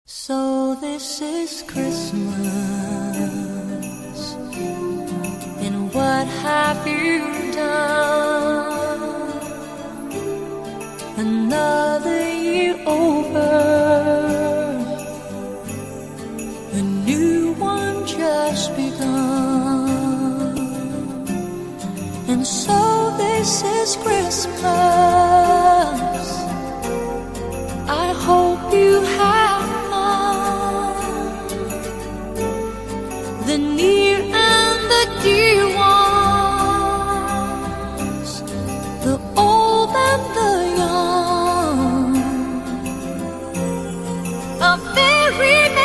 So this is Christmas, and what have you done? Another year over, a new one just begun. And so this is Christmas, I hope you have the near and the dear ones, the old and the young. A very